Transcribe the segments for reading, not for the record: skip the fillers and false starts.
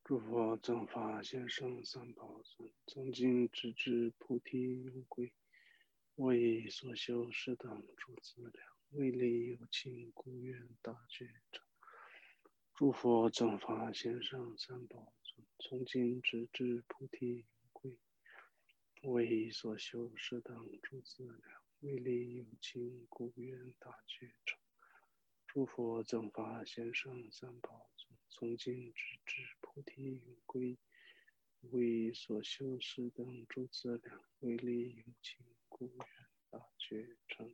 诸佛正法贤圣三宝尊，曾经直至菩提永归，为所修适当诸资粮，为利有情故愿大觉成。诸佛正法贤圣三宝尊，从今直至菩提永归，为所修适当诸资粮，为利有情故愿大觉成。诸佛正法贤圣三宝尊，从今直至菩提永归，为所修适当诸资粮，为利有情故愿大觉成。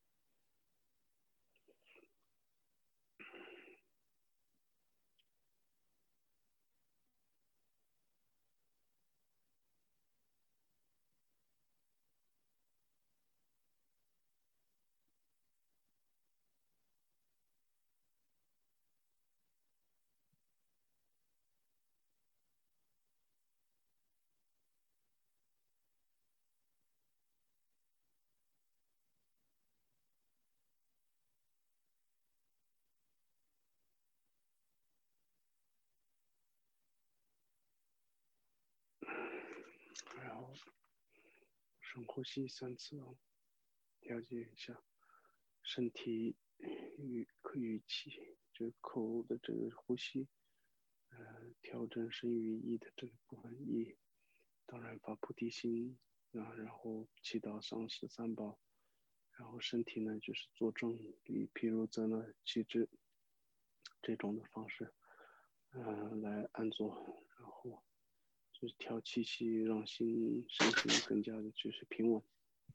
然后深呼吸3次哦，调节一下身体语气，就是口的这个呼吸，调整身语意的这个部分意，当然发菩提心啊，然后祈祷上师三宝，然后身体呢就是坐正，以毗卢遮那气质这种的方式，来安坐，然后就是调气息，让身心更加的就是平稳。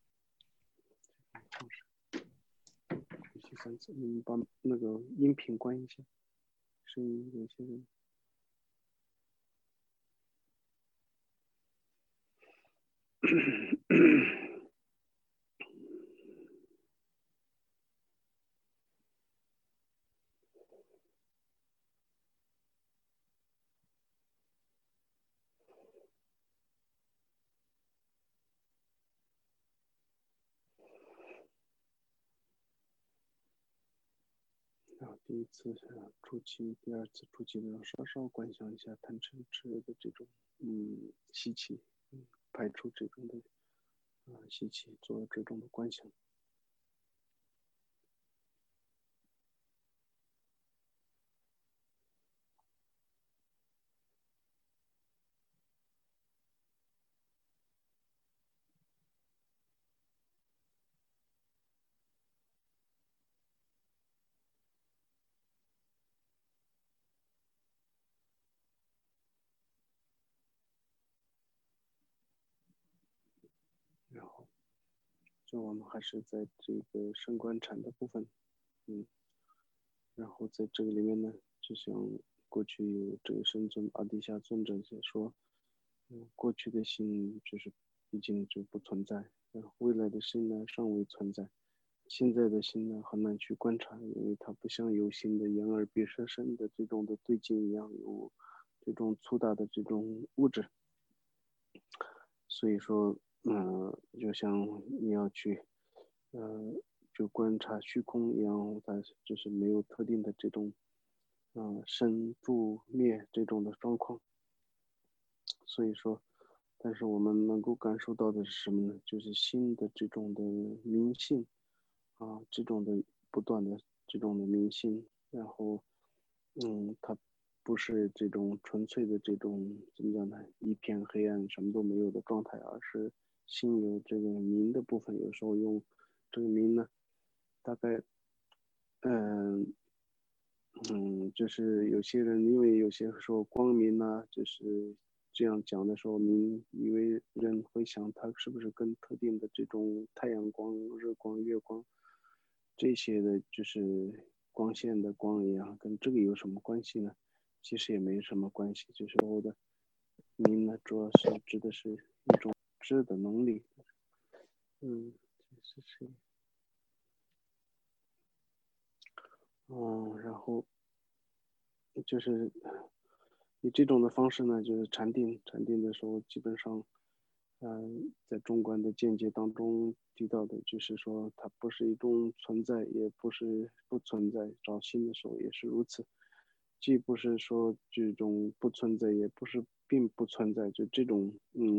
方式，呼吸3次，你把那个音频关一下，声音有些人。然后第一次出气，第二次出气的时候，稍稍观想一下贪嗔痴的这种吸气，排出这种的吸气，做这种的观想。然后，就我们还是在这个升观禅的部分，然后在这个里面呢，就像过去有这个圣尊阿底夏尊者所说，过去的心就是已经就不存在，然后未来的心呢尚未存在，现在的心呢很难去观察，因为它不像有形的眼耳鼻舌身的这种的对境一样，有这种粗大的这种物质，所以说，就像你要去，就观察虚空一样，它就是没有特定的这种，生住灭这种的状况。所以说，但是我们能够感受到的是什么呢？就是心的这种的明性，这种的不断的这种的明性，然后，它不是这种纯粹的这种怎么讲呢？一片黑暗什么都没有的状态，而是心有这个明的部分。有时候用这个明呢，大概，就是有些人因为有些时候光明呢，就是这样讲的时候，你以为人会想它是不是跟特定的这种太阳光、日光、月光这些的，就是光线的光一样，跟这个有什么关系呢？其实也没什么关系，就是我的明呢，主要是指的是一种知的能力，然后就是以这种的方式呢，就是禅定的时候，基本上，在中观的见解当中提到的，就是说它不是一种存在，也不是不存在。找心的时候也是如此， 既不是说这种不存在，也不是并不存在，就这种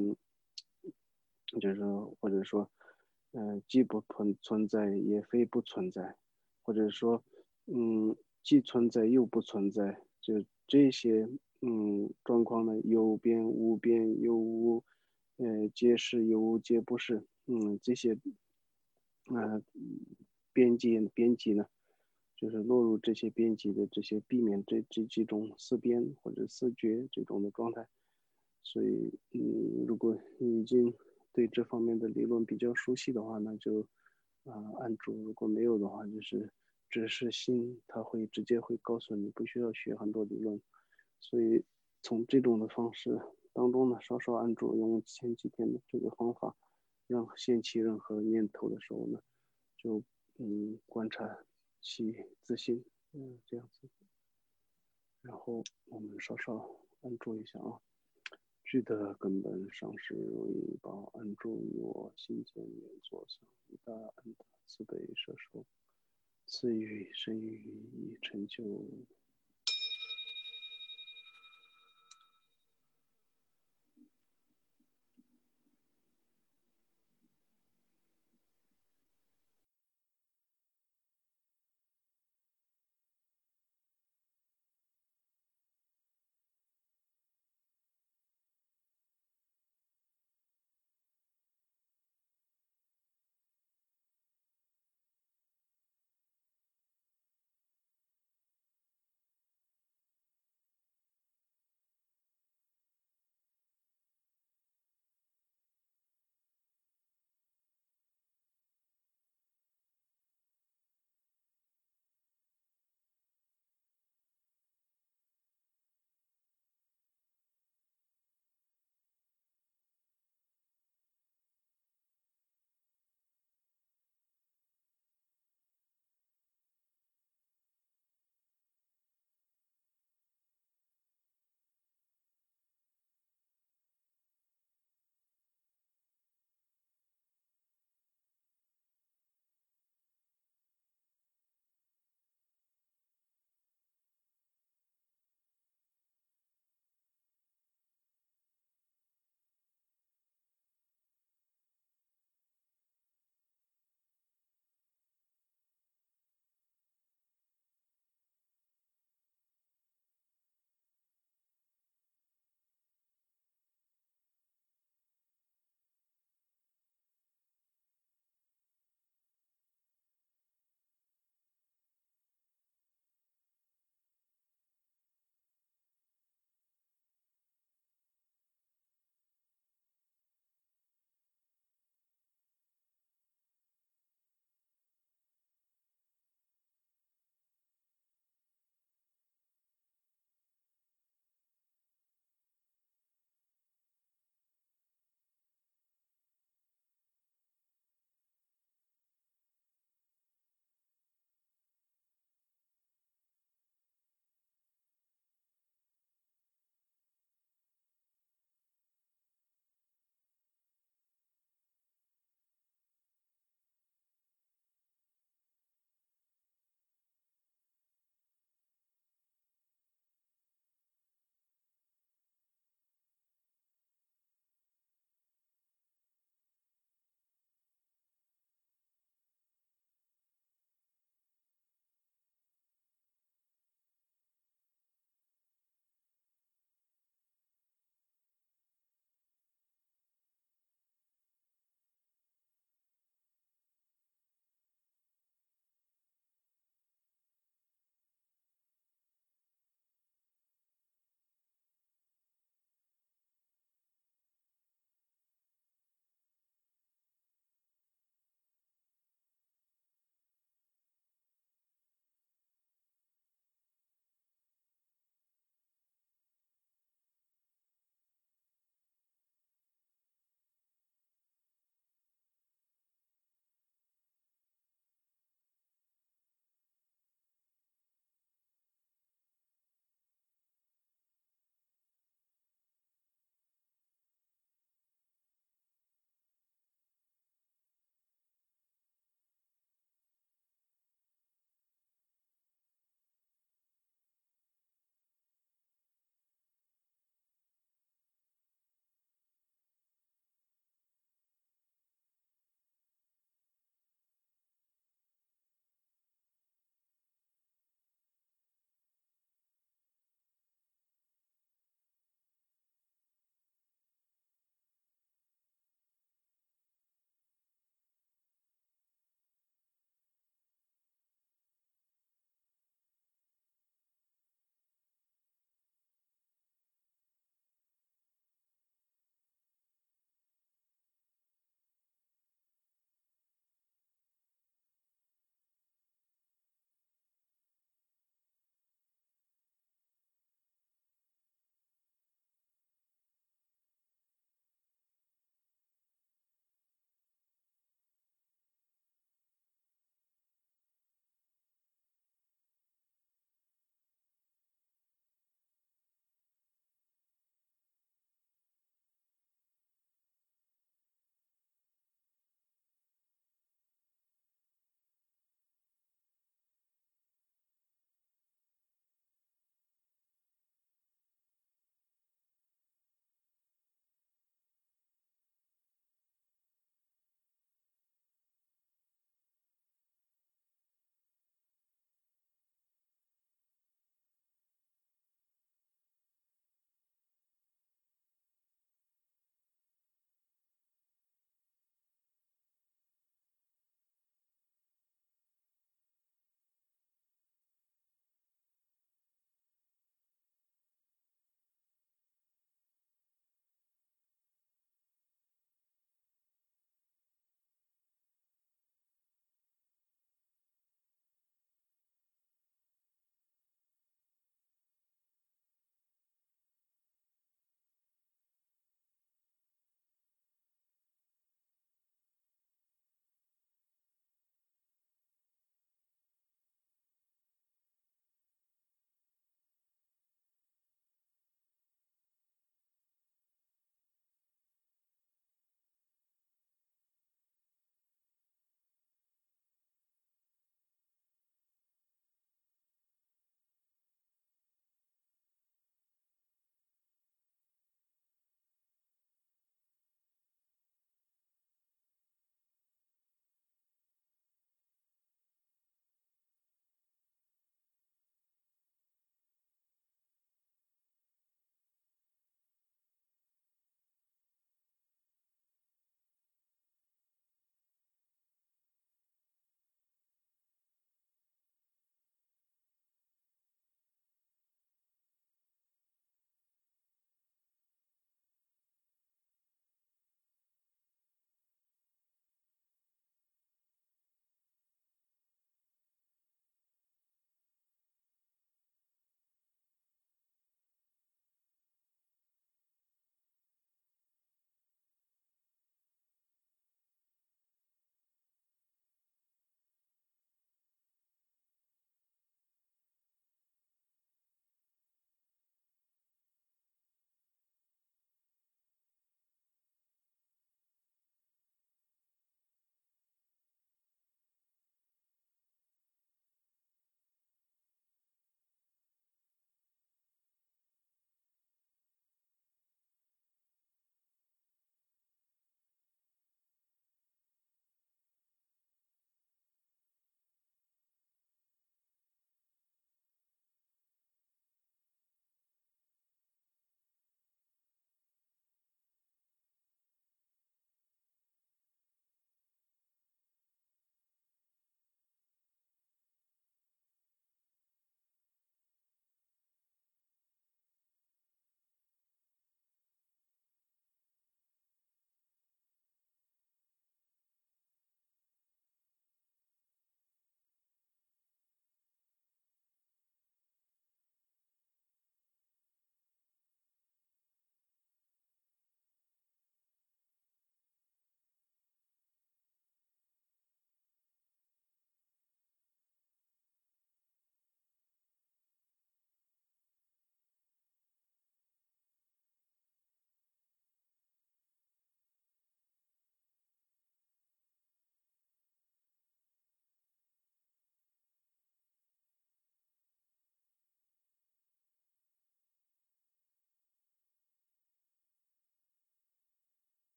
就是说或者说既不存在，也非不存在，或者说既存在又不存在，就这些状况呢，有边无边，有无皆是，有无皆不是，这些呃边际呢，就是落入这些边际的这些避免这几种四边或者四绝这种的状态。所以如果你已经对这方面的理论比较熟悉的话，那就按住；如果没有的话，就是只是心，它会直接会告诉你，不需要学很多理论。所以从这种的方式当中呢，稍稍按住，用前几天的这个方法，让掀起任何念头的时候呢，就观察其自信，这样子。然后我们稍稍按住一下啊。具的根本上是为报安住于我心间愿作想以大恩大慈悲摄受，赐予生于以成就。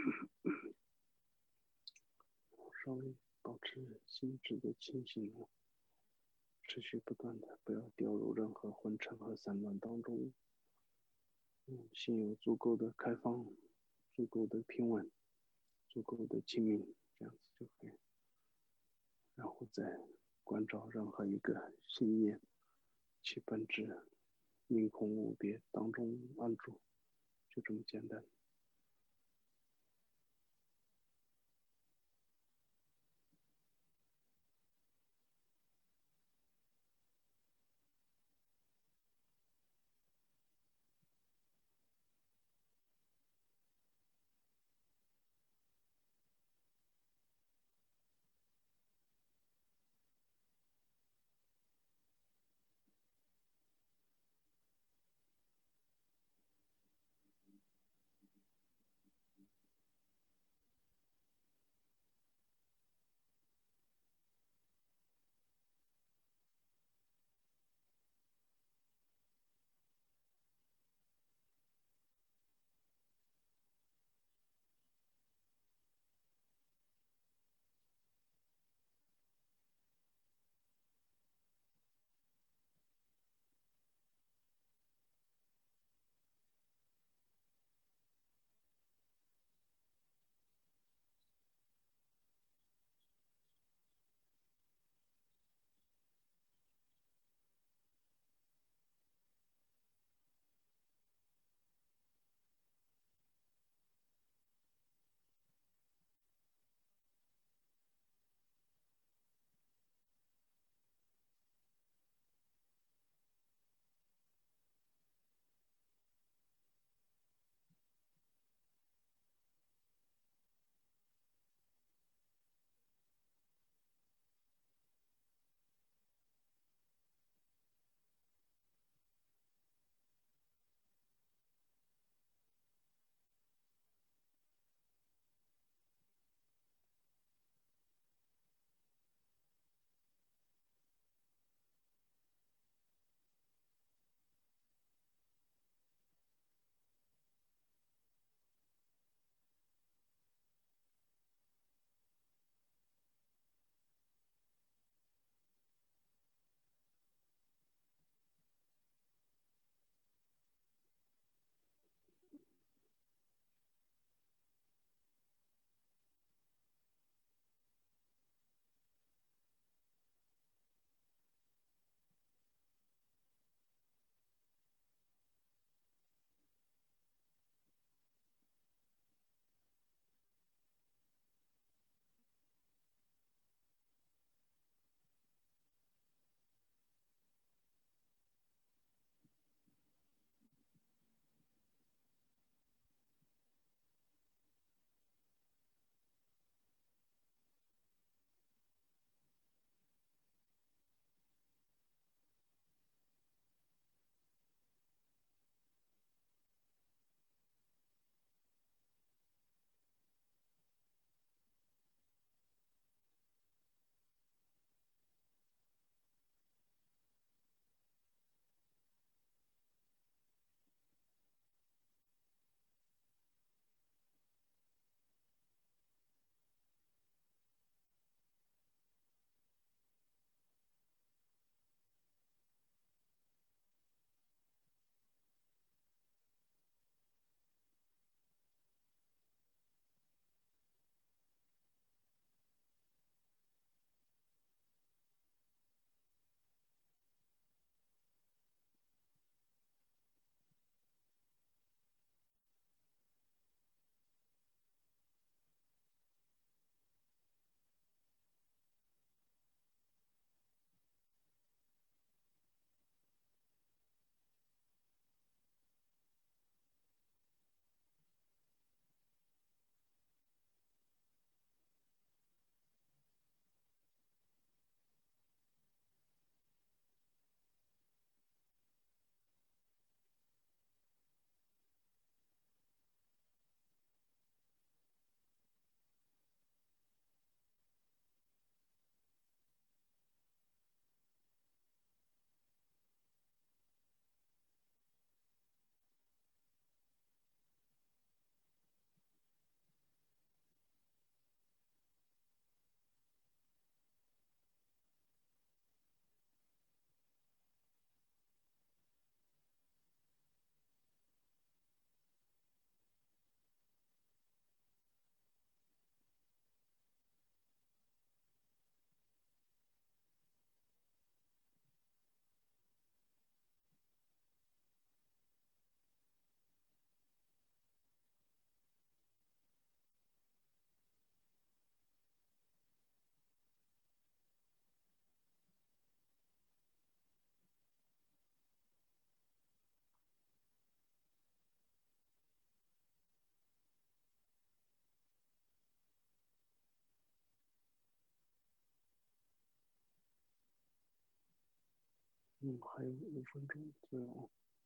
稍微保持心智的清醒，持续不断的，不要掉入任何昏沉和散乱当中。心有足够的开放，足够的平稳，足够的清明，这样子就可以。然后再关照任何一个信念，其本质明空无别当中安住，就这么简单。 还有5分钟左右。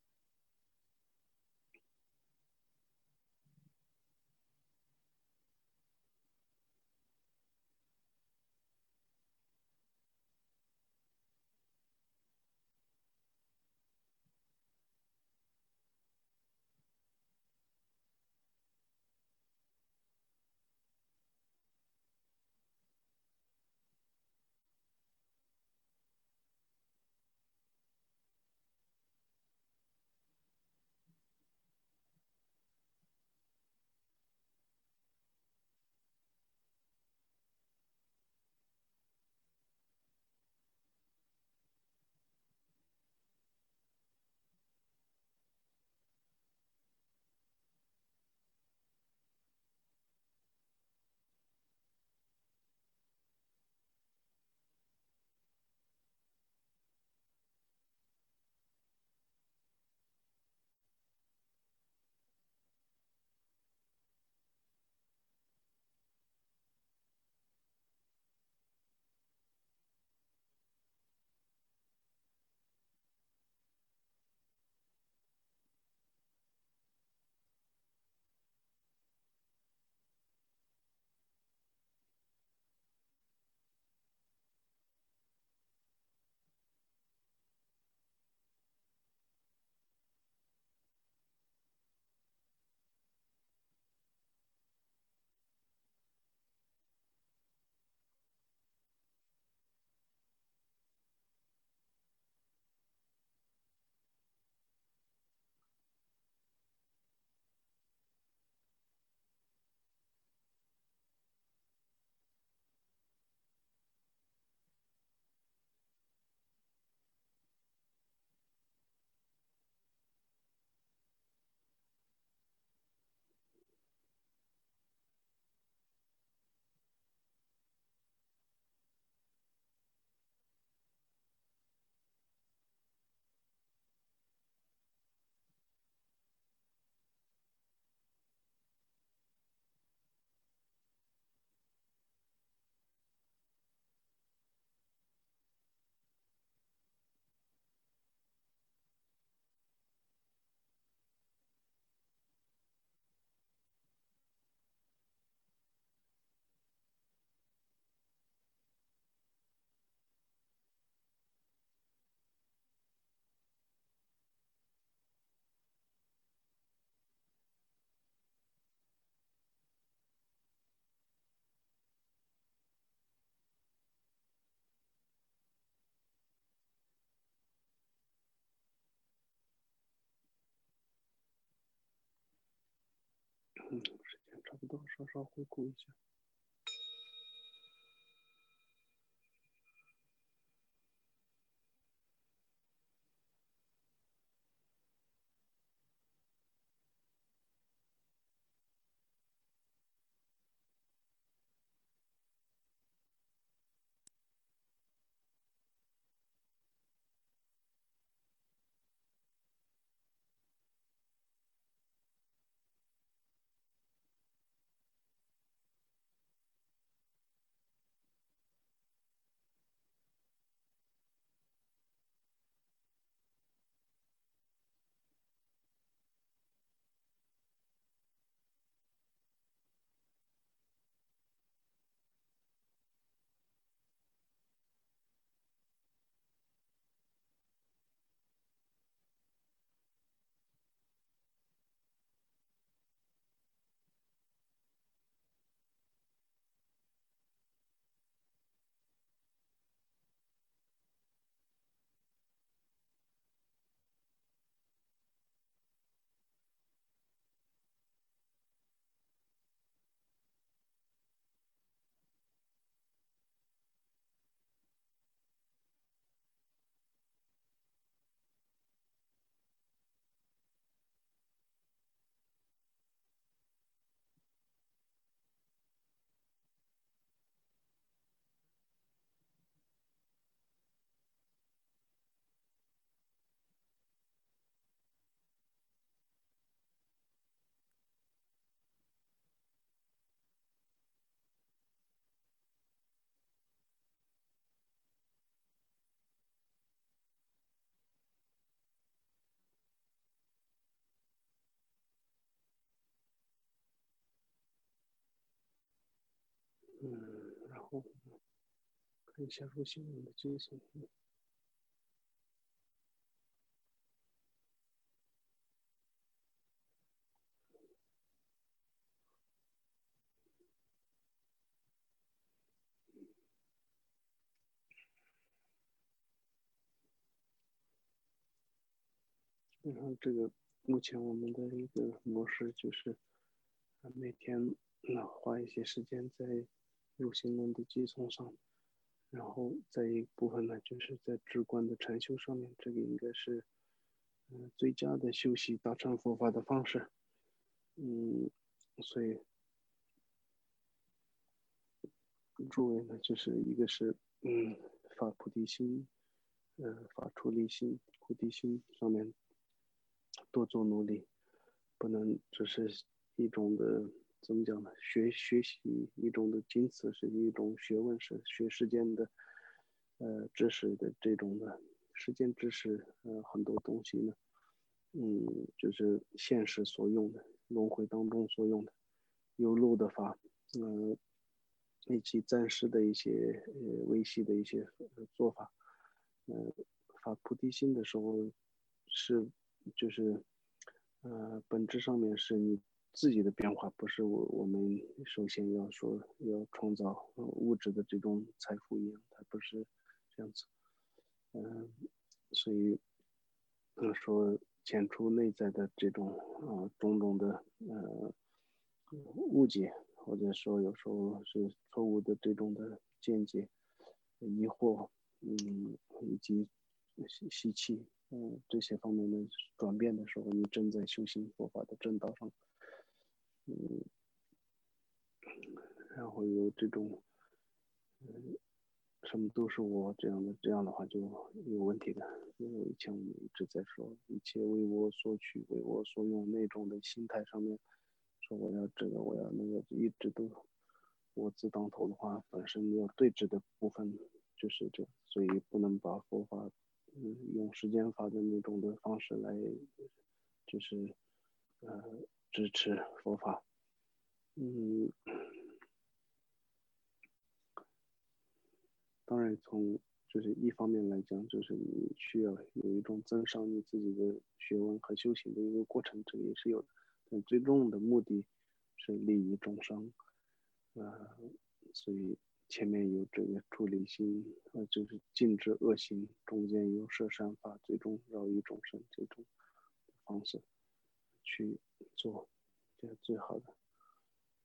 时间差不多，稍稍回顾一下。 后看一下入心轮的阶层。然后这个目前我们的一个模式就是每天花一些时间在入心轮的阶层上，然后再一部分呢就是在直观的禅修上面，这个应该是最佳的修习大乘佛法的方式。所以诸位呢，就是一个是发菩提心，发出离心、菩提心上面多做努力，不能只是一种的怎么讲呢？学习一种的，仅此是一种学问，是学世间的知识的这种的世间知识，很多东西呢，就是现实所用的，轮回当中所用的有漏的法，以及暂时的一些维系的一些做法，发菩提心的时候是就是本质上面是你自己的变化，不是我们首先要说要创造物质的这种财富一样，它不是这样子，所以说减除内在的这种种种的误解，或者说有时候是错误的这种的见解、疑惑，以及习气，这些方面的转变的时候，你正在修行佛法的正道上，然后有这种，什么都是我这样的话就有问题的。因为以前我们一直在说，一切为我所取，为我所用那种的心态上面，说我要这个，我要那个，一直都我自当头的话，本身要对峙的部分就是这，所以不能把佛法，用时间法的那种的方式来，就是支持佛法，嗯。当然，从就是一方面来讲，就是你需要有一种增上你自己的学问和修行的一个过程，这个也是有的。但最终的目的是利益众生，呃，所以前面有这个出离心，就是禁止恶行，中间有摄善法，最终饶益众生这种方式去做，这是最好的。